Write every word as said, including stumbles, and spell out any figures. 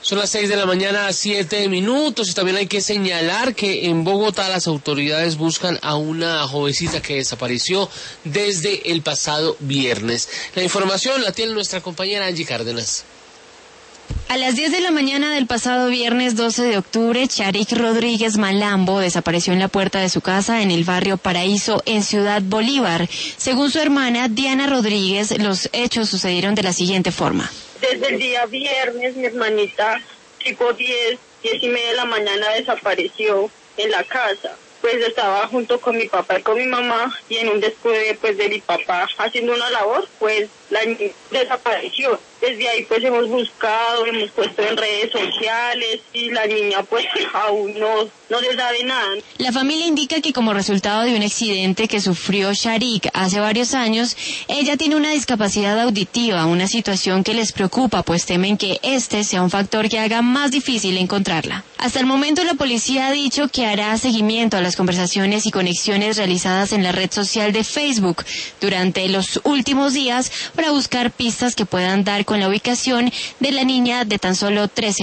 Son las seis de la mañana, siete minutos, y también hay que señalar que en Bogotá las autoridades buscan a una jovencita que desapareció desde el pasado viernes. La información la tiene nuestra compañera Angie Cárdenas. A las diez de la mañana del pasado viernes doce de octubre, Sharik Rodríguez Malambo desapareció en la puerta de su casa en el barrio Paraíso, en Ciudad Bolívar. Según su hermana, Diana Rodríguez, los hechos sucedieron de la siguiente forma. Desde el día viernes, mi hermanita, tipo diez, diez y media de la mañana, desapareció en la casa. Pues estaba junto con mi papá y con mi mamá, y en un descuido pues de mi papá haciendo una labor, pues la niña desapareció. Desde ahí pues hemos buscado, hemos puesto en redes sociales, y la niña pues aún no, no le sabe nada. La familia indica que como resultado de un accidente que sufrió Sharik hace varios años, ella tiene una discapacidad auditiva, una situación que les preocupa, pues temen que este sea un factor que haga más difícil encontrarla. Hasta el momento la policía ha dicho que hará seguimiento a las conversaciones y conexiones realizadas en la red social de Facebook durante los últimos días para buscar pistas que puedan dar con la ubicación de la niña de tan solo trece